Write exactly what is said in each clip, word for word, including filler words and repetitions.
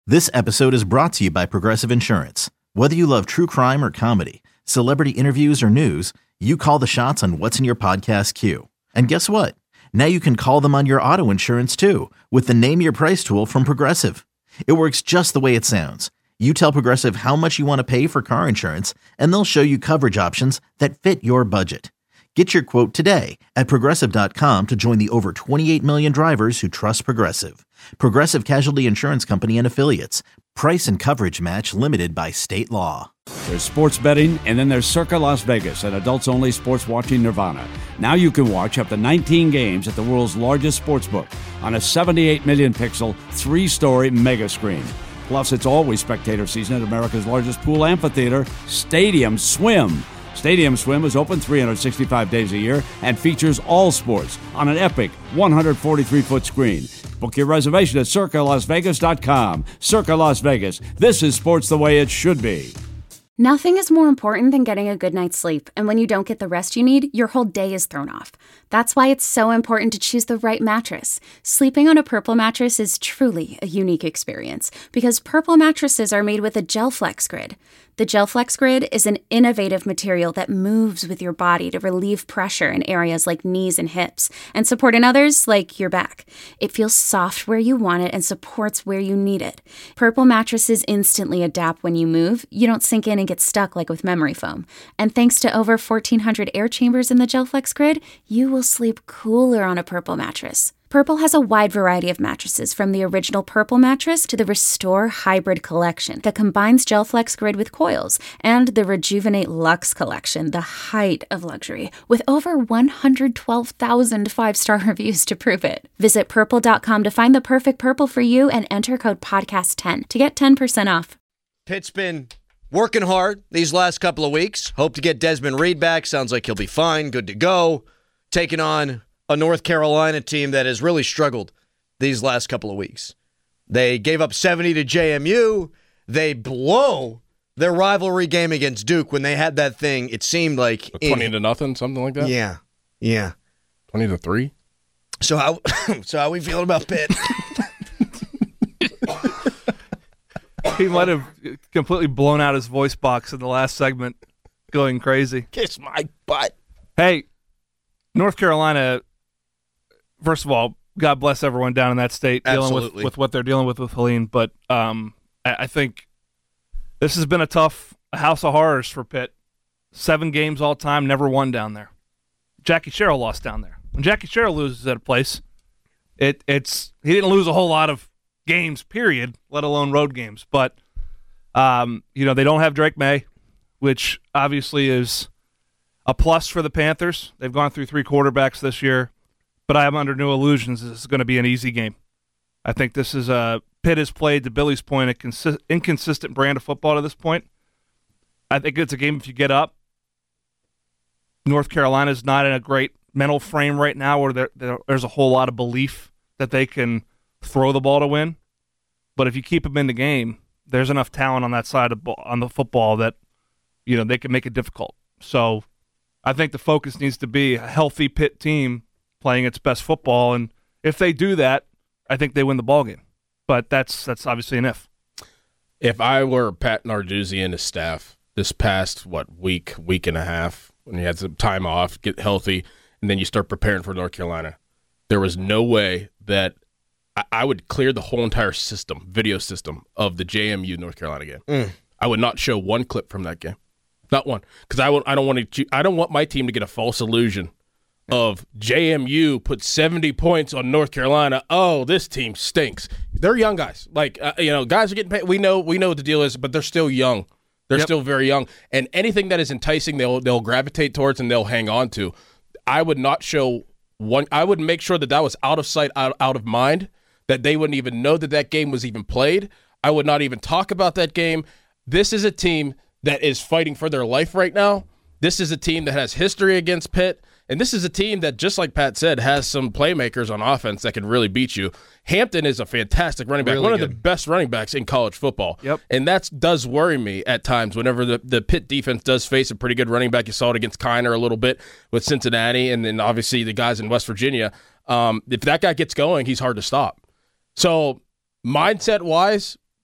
This episode is brought to you by Progressive Insurance. Whether you love true crime or comedy, celebrity interviews or news, you call the shots on what's in your podcast queue. And guess what? Now you can call them on your auto insurance too with the Name Your Price tool from Progressive. It works just the way it sounds. You tell Progressive how much you want to pay for car insurance, and they'll show you coverage options that fit your budget. Get your quote today at Progressive dot com to join the over twenty-eight million drivers who trust Progressive. Progressive Casualty Insurance Company and Affiliates. Price and coverage match limited by state law. There's sports betting, and then there's Circa Las Vegas, an adults-only sports watching nirvana. Now you can watch up to nineteen games at the world's largest sportsbook on a seventy-eight million pixel, three-story mega screen. Plus, it's always spectator season at America's largest pool amphitheater, Stadium Swim. Stadium Swim is open three hundred sixty-five days a year and features all sports on an epic one hundred forty-three foot screen. Book your reservation at Circa Las Vegas dot com. Circa Las Vegas. This is sports the way it should be. Nothing is more important than getting a good night's sleep, and when you don't get the rest you need, your whole day is thrown off. That's why it's so important to choose the right mattress. Sleeping on a Purple mattress is truly a unique experience because Purple mattresses are made with a GelFlex Grid. The GelFlex Grid is an innovative material that moves with your body to relieve pressure in areas like knees and hips and support in others like your back. It feels soft where you want it and supports where you need it. Purple mattresses instantly adapt when you move. You don't sink in and get stuck like with memory foam. And thanks to over fourteen hundred air chambers in the GelFlex Grid, you will sleep cooler on a Purple mattress. Purple has a wide variety of mattresses, from the original Purple mattress to the Restore Hybrid collection that combines GelFlex Grid with coils, and the Rejuvenate Luxe collection, the height of luxury, with over one hundred twelve thousand five-star reviews to prove it. Visit purple dot com to find the perfect Purple for you and enter code podcast ten to get ten percent off. Pitt's been working hard these last couple of weeks. Hope to get Desmond Reed back. Sounds like he'll be fine, good to go. Taking on a North Carolina team that has really struggled these last couple of weeks. They gave up seventy to J M U. They blow their rivalry game against Duke when they had that thing. It seemed like twenty in, to nothing, something like that. Yeah, yeah. Twenty to three. So how? So how we feeling about Pitt? He might have completely blown out his voice box in the last segment, going crazy. Kiss my butt. Hey, North Carolina. First of all, God bless everyone down in that state dealing with, with what they're dealing with with Helene. But um, I, I think this has been a tough house of horrors for Pitt. Seven games all time, never won down there. Jackie Sherrill lost down there. When Jackie Sherrill loses at a place, it it's he didn't lose a whole lot of games, period, let alone road games. But um, you know, they don't have Drake May, which obviously is a plus for the Panthers. They've gone through three quarterbacks this year. But I am under no illusions this is going to be an easy game. I think this is a Pitt has played, to Billy's point, a consi- inconsistent brand of football to this point. I think it's a game if you get up. North Carolina's not in a great mental frame right now where there, there, there's a whole lot of belief that they can throw the ball to win. But if you keep them in the game, there's enough talent on that side of on the football that you know they can make it difficult. So I think the focus needs to be a healthy Pitt team playing its best football, and if they do that, I think they win the ballgame. But that's that's obviously an if. If I were Pat Narduzzi and his staff this past, what, week, week and a half, when you had some time off, get healthy, and then you start preparing for North Carolina, there was no way that I, I would clear the whole entire system, video system, of the J M U North Carolina game. Mm. I would not show one clip from that game. Not one. Because I, I don't want to. I don't want my team to get a false illusion of J M U put seventy points on North Carolina. Oh, this team stinks. They're young guys. Like, uh, you know, guys are getting paid. We know we know what the deal is, but they're still young. They're yep. still very young. And anything that is enticing, they'll they'll gravitate towards and they'll hang on to. I would not show one. I would make sure that that was out of sight, out, out of mind, that they wouldn't even know that that game was even played. I would not even talk about that game. This is a team that is fighting for their life right now. This is a team that has history against Pitt. And this is a team that, just like Pat said, has some playmakers on offense that can really beat you. Hampton is a fantastic running back, really one good. of the best running backs in college football. Yep. And that does worry me at times whenever the, the Pitt defense does face a pretty good running back. You saw it against Kiner a little bit with Cincinnati, and then obviously the guys in West Virginia. Um, if that guy gets going, he's hard to stop. So mindset-wise,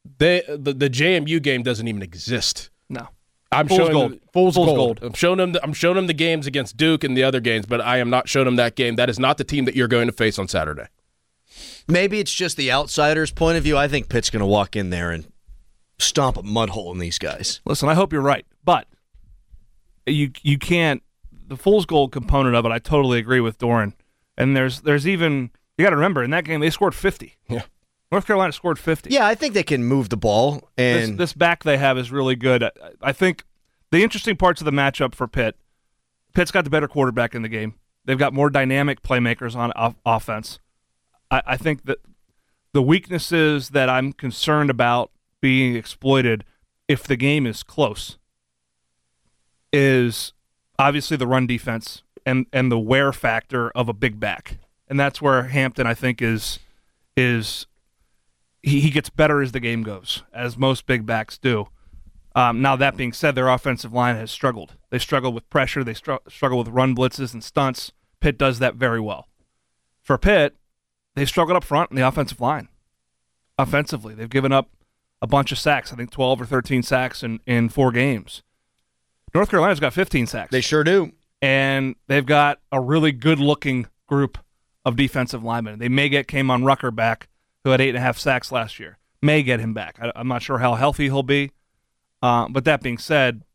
They the, the J M U game doesn't even exist. No. I'm Fool's showing gold. Them, Fool's, Fool's gold. gold. I'm showing them. The, I'm showing them the games against Duke and the other games, but I am not showing them that game. That is not the team that you're going to face on Saturday. Maybe it's just the outsider's point of view. I think Pitt's going to walk in there and stomp a mud hole in these guys. Listen, I hope you're right, but you you can't. The Fool's gold component of it, I totally agree with Doran. And there's there's even you got to remember in that game they scored fifty. Yeah. North Carolina scored fifty. Yeah, I think they can move the ball. And This, this back they have is really good. I, I think the interesting parts of the matchup for Pitt, Pitt's got the better quarterback in the game. They've got more dynamic playmakers on off- offense. I, I think that the weaknesses that I'm concerned about being exploited if the game is close is obviously the run defense and, and the wear factor of a big back. And that's where Hampton, I think, is is – He, he gets better as the game goes, as most big backs do. Um, now, that being said, their offensive line has struggled. They struggle with pressure. They str- struggle with run blitzes and stunts. Pitt does that very well. For Pitt, they struggled up front in the offensive line. Offensively, they've given up a bunch of sacks, I think twelve or thirteen sacks in, in four games. North Carolina's got fifteen sacks. They sure do. And they've got a really good-looking group of defensive linemen. They may get Kamon Rucker back, who had eight and a half sacks last year. May get him back. I, I'm not sure how healthy he'll be. Uh, but that being said,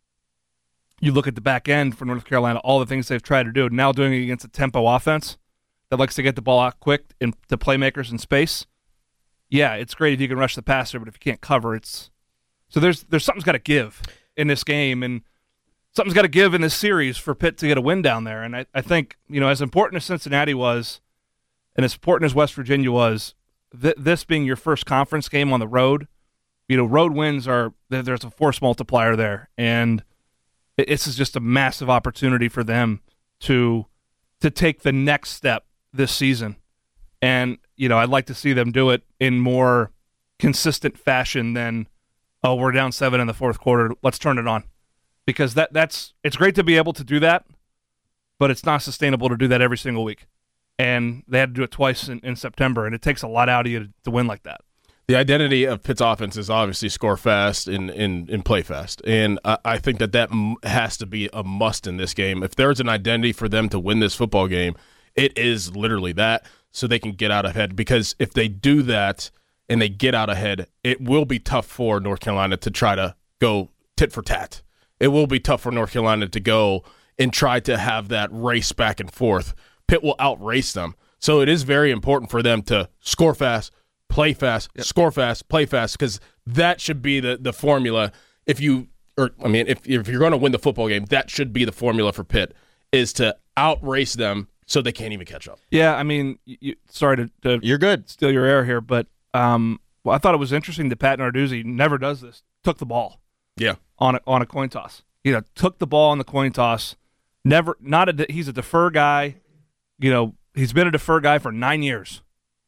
you look at the back end for North Carolina, all the things they've tried to do, now doing it against a tempo offense that likes to get the ball out quick in, to playmakers in space. Yeah, it's great if you can rush the passer, but if you can't cover, it's so there's there's something's got to give in this game, and something's got to give in this series for Pitt to get a win down there. And I, I think, you know, as important as Cincinnati was, and as important as West Virginia was, th- this being your first conference game on the road, you know, road wins are there's a force multiplier there, and it, this is just a massive opportunity for them to to take the next step this season. And, you know, I'd like to see them do it in more consistent fashion than, oh, we're down seven in the fourth quarter, let's turn it on. Because that that's it's great to be able to do that, but it's not sustainable to do that every single week. And they had to do it twice in, in September, and it takes a lot out of you to, to win like that. The identity of Pitt's offense is obviously score fast and, and, and play fast. And I, I think that that m- has to be a must in this game. If there's an identity for them to win this football game, it is literally that, so they can get out ahead. Because if they do that and they get out ahead, it will be tough for North Carolina to try to go tit for tat. It will be tough for North Carolina to go and try to have that race back and forth. Pitt will outrace them. So it is very important for them to score fast, play fast, yep. score fast, play fast, because that should be the, the formula. If you, or I mean, if, if you're going to win the football game, that should be the formula for Pitt, is to outrace them so they can't even catch up. Yeah, I mean, you, sorry to, to you're good. steal your air here, but um, well, I thought it was interesting that Pat Narduzzi never does this. Took the ball. Yeah. On a, on a coin toss. You know, took the ball on the coin toss. Never, not a, he's a defer guy. You know, he's been a defer guy for nine years.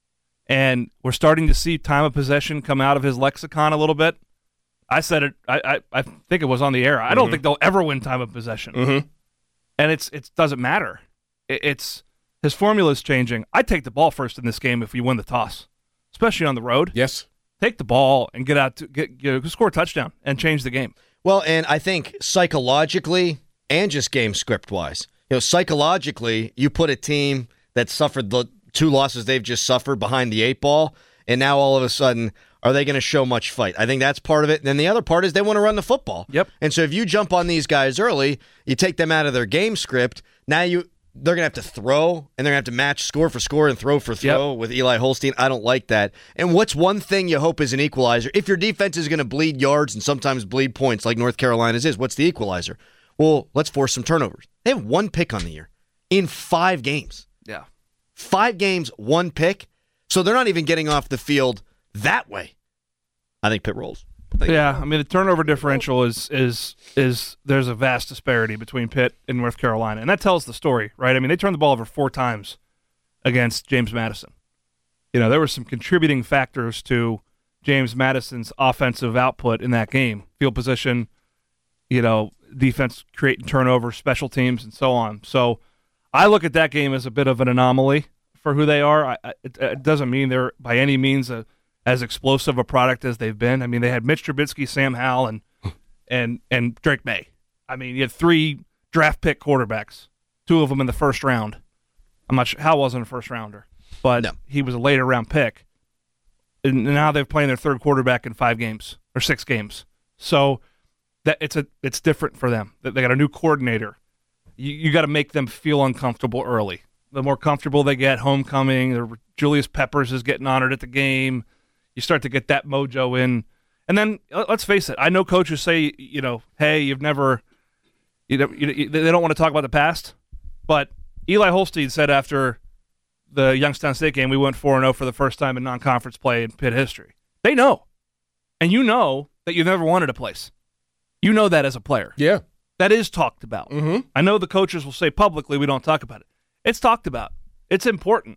And we're starting to see time of possession come out of his lexicon a little bit. I said it, I I, I think it was on the air. I don't mm-hmm. think they'll ever win time of possession. Mm-hmm. And it's it doesn't matter. It, it's his formula is changing. I'd take the ball first in this game if you win the toss, especially on the road. Yes. Take the ball and get out to get, you know, score a touchdown and change the game. Well, and I think psychologically and just game script wise, you know, psychologically, you put a team that suffered the two losses they've just suffered behind the eight ball, and now all of a sudden, are they going to show much fight? I think that's part of it. And then the other part is they want to run the football. Yep. And so if you jump on these guys early, you take them out of their game script. Now you they're going to have to throw, and they're going to have to match score for score and throw for throw yep. with Eli Holstein. I don't like that. And what's one thing you hope is an equalizer? If your defense is going to bleed yards and sometimes bleed points like North Carolina's is, what's the equalizer? Well, let's force some turnovers. They have one pick on the year in five games. Yeah. Five games, one pick. So they're not even getting off the field that way. I think Pitt rolls. I yeah, I mean, the turnover differential is is is there's a vast disparity between Pitt and North Carolina, and that tells the story, right? I mean, they turned the ball over four times against James Madison. You know, there were some contributing factors to James Madison's offensive output in that game. Field position, you know, defense creating turnovers, special teams, and so on. So I look at that game as a bit of an anomaly for who they are. I, it, it doesn't mean they're by any means a as explosive a product as they've been. I mean, they had Mitch Trubisky, Sam Howell, and and and Drake May. I mean, you had three draft pick quarterbacks, two of them in the first round. I'm not sure. Howell wasn't a first rounder, but no. He was a later round pick. And now they're playing their third quarterback in five games or six games. So that it's a it's different for them. They got a new coordinator. You, you got to make them feel uncomfortable early. The more comfortable they get, homecoming, the, Julius Peppers is getting honored at the game. You start to get that mojo in. And then, let's face it, I know coaches say, you know, hey, you've never, you know, you, they don't want to talk about the past. But Eli Holstein said after the Youngstown State game, we went four and oh for the first time in non-conference play in Pitt history. They know. And you know that you've never wanted a place. You know that as a player. Yeah. That is talked about. Mm-hmm. I know the coaches will say publicly we don't talk about it. It's talked about. It's important.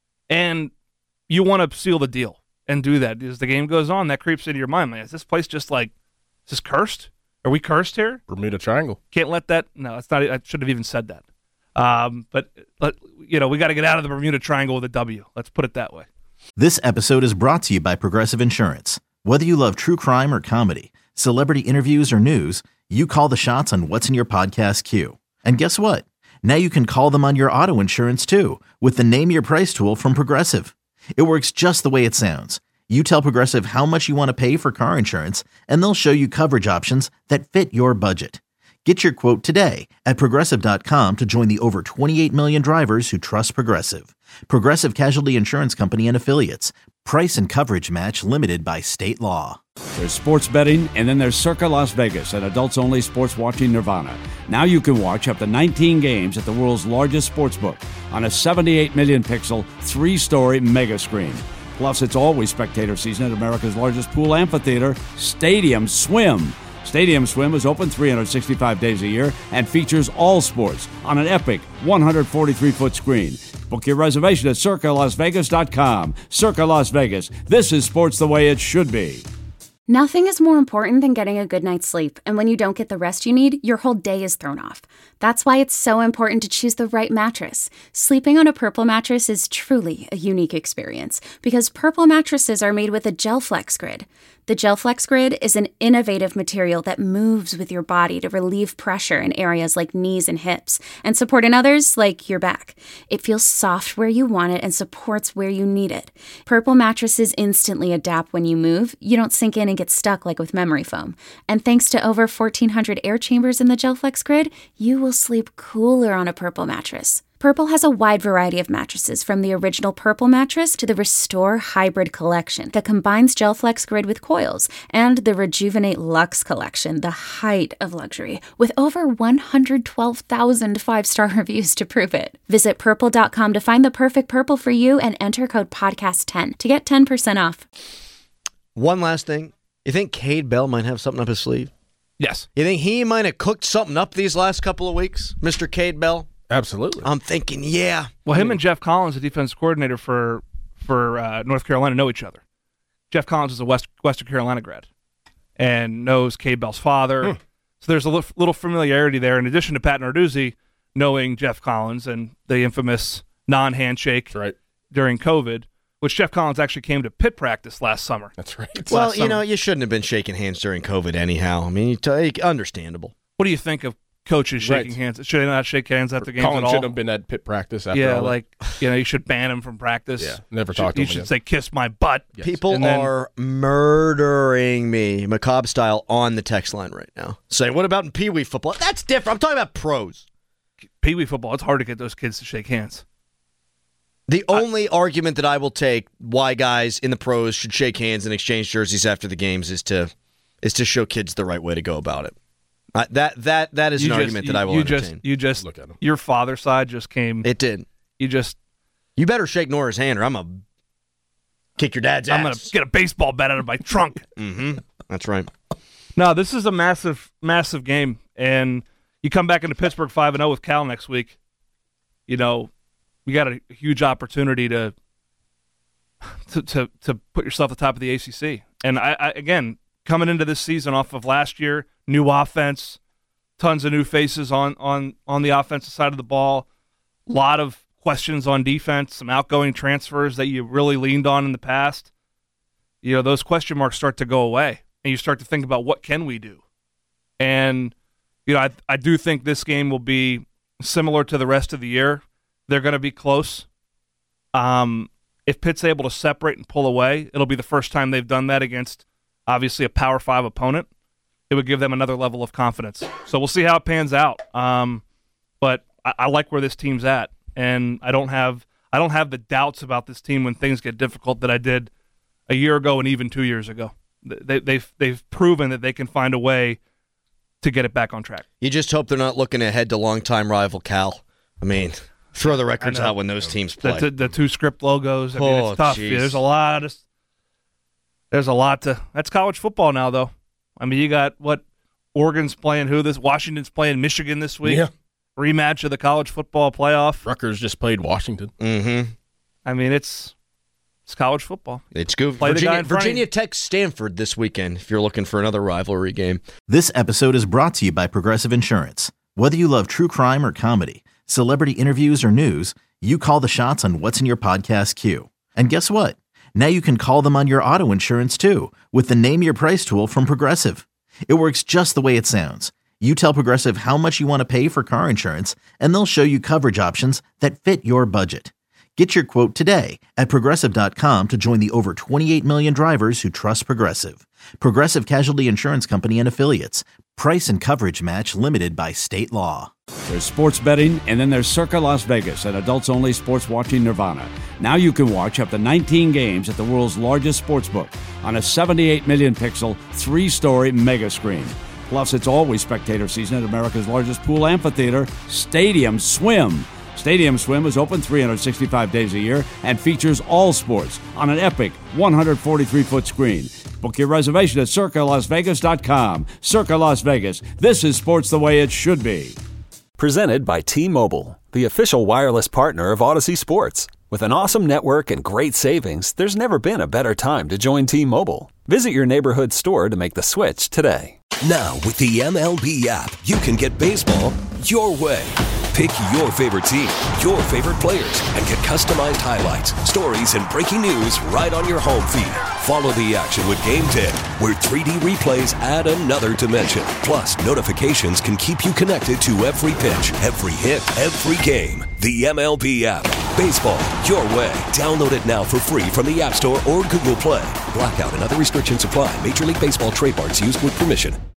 And you want to seal the deal and do that. As the game goes on, that creeps into your mind. Like, is this place just like, is this cursed? Are we cursed here? Bermuda Triangle. Can't let that, no, it's not, I should have even said that. Um, but, but, you know, we got to get out of the Bermuda Triangle with a W. Let's put it that way. This episode is brought to you by Progressive Insurance. Whether you love true crime or comedy, celebrity interviews or news, you call the shots on what's in your podcast queue. And guess what? Now you can call them on your auto insurance too with the Name Your Price tool from Progressive. It works just the way it sounds. You tell Progressive how much you want to pay for car insurance, and they'll show you coverage options that fit your budget. Get your quote today at Progressive dot com to join the over twenty-eight million drivers who trust Progressive. Progressive Casualty Insurance Company and Affiliates. Price and coverage match limited by state law. There's sports betting, and then there's Circa Las Vegas, an adults-only sports watching nirvana. Now you can watch up to nineteen games at the world's largest sportsbook on a seventy-eight million pixel, three-story mega screen. Plus, it's always spectator season at America's largest pool amphitheater, Stadium Swim. Stadium Swim is open three hundred sixty-five days a year and features all sports on an epic one hundred forty-three foot screen. Book your reservation at Circa Las Vegas dot com. Circa Las Vegas. This is sports the way it should be. Nothing is more important than getting a good night's sleep, and when you don't get the rest you need, your whole day is thrown off. That's why it's so important to choose the right mattress. Sleeping on a Purple mattress is truly a unique experience, because Purple mattresses are made with a GelFlex Grid. The GelFlex Grid is an innovative material that moves with your body to relieve pressure in areas like knees and hips, and support in others like your back. It feels soft where you want it and supports where you need it. Purple mattresses instantly adapt when you move. You don't sink in and get stuck like with memory foam. And thanks to over fourteen hundred air chambers in the GelFlex Grid, you will sleep cooler on a Purple mattress. Purple has a wide variety of mattresses, from the original Purple mattress to the Restore Hybrid collection that combines GelFlex Grid with coils, and the Rejuvenate Luxe collection, the height of luxury, with over one hundred twelve thousand five-star reviews to prove it. Visit purple dot com to find the perfect Purple for you and enter code podcast ten to get ten percent off. One last thing. You think Cade Bell might have something up his sleeve? Yes. You think he might have cooked something up these last couple of weeks, Mister Cade Bell? Absolutely. I'm thinking, yeah. Well, him and Jeff Collins, the defense coordinator for for uh, North Carolina, know each other. Jeff Collins is a West, Western Carolina grad and knows Cade Bell's father. Hmm. So there's a little, little familiarity there, in addition to Pat Narduzzi knowing Jeff Collins and the infamous non-handshake right. during COVID, which Jeff Collins actually came to pit practice last summer. That's right. Well, you know, you shouldn't have been shaking hands during COVID anyhow. I mean, you t- understandable. What do you think of coaches shaking right. hands? Should they not shake hands after games Collins at all? shouldn't have been at pit practice after yeah, all like, you know, you should ban him from practice. Yeah, never talk to him You should again. say, kiss my butt. Yes. People then, are murdering me, macabre style, on the text line right now. Saying, what about in Pee Wee football? That's different. I'm talking about pros. Pee Wee football, it's hard to get those kids to shake hands. The only I, argument that I will take why guys in the pros should shake hands and exchange jerseys after the games is to is to show kids the right way to go about it. Uh, that that that is you an just, argument you, that I will you entertain. Just, you just look at him. Your father's side just came. It did. You just. You better shake Nora's hand, or I'm gonna kick your dad's ass. I'm gonna get a baseball bat out of my trunk. Mm-hmm. That's right. No, this is a massive, massive game, and you come back into Pittsburgh five and zero with Cal next week. You know, you got a huge opportunity to to to, to put yourself at the top of the A C C. And I, I again, coming into this season off of last year, new offense, tons of new faces on on on the offensive side of the ball, a lot of questions on defense, some outgoing transfers that you really leaned on in the past. you know, those question marks start to go away, and you start to think about what can we do. And, you know, I, I do think this game will be similar to the rest of the year. They're going to be close. Um, if Pitt's able to separate and pull away, it'll be the first time they've done that against, obviously, a Power Five opponent. It would give them another level of confidence. So we'll see how it pans out. Um, but I, I like where this team's at, and I don't have I don't have the doubts about this team when things get difficult that I did a year ago and even two years ago. They, they've they've proven that they can find a way to get it back on track. You just hope they're not looking ahead to longtime rival Cal. I mean, throw the records out when those teams play. The, the two script logos. I mean, oh, it's tough. Geez. There's a lot of there's a lot to. That's college football now, though. I mean, you got what Oregon's playing who this Washington's playing Michigan this week. Yeah. Rematch of the college football playoff. Rutgers just played Washington. Mm-hmm. I mean, it's it's college football. It's good. Play Virginia, the guy in front of you. Virginia Tech Stanford this weekend if you're looking for another rivalry game. This episode is brought to you by Progressive Insurance. Whether you love true crime or comedy, celebrity interviews or news, you call the shots on what's in your podcast queue. And guess what? Now you can call them on your auto insurance too with the Name Your Price tool from Progressive. It works just the way it sounds. You tell Progressive how much you want to pay for car insurance, and they'll show you coverage options that fit your budget. Get your quote today at Progressive dot com to join the over twenty-eight million drivers who trust Progressive. Progressive Casualty Insurance Company and Affiliates. Price and coverage match limited by state law. There's sports betting, and then there's Circa Las Vegas, an adults-only sports watching nirvana. Now you can watch up to nineteen games at the world's largest sportsbook on a seventy-eight million pixel, three-story mega screen. Plus, it's always spectator season at America's largest pool amphitheater, Stadium Swim. Stadium Swim is open three hundred sixty-five days a year and features all sports on an epic one hundred forty-three foot screen. Book your reservation at Circa Las Vegas dot com. Circa Las Vegas. This is sports the way it should be. Presented by T-Mobile, the official wireless partner of Odyssey Sports. With an awesome network and great savings, there's never been a better time to join T-Mobile. Visit your neighborhood store to make the switch today. Now, with the M L B app, you can get baseball your way. Pick your favorite team, your favorite players, and get customized highlights, stories, and breaking news right on your home feed. Follow the action with Game ten, where three D replays add another dimension. Plus, notifications can keep you connected to every pitch, every hit, every game. The M L B app. Baseball your way. Download it now for free from the App Store or Google Play. Blackout and other restrictions apply. Major League Baseball trademarks used with permission.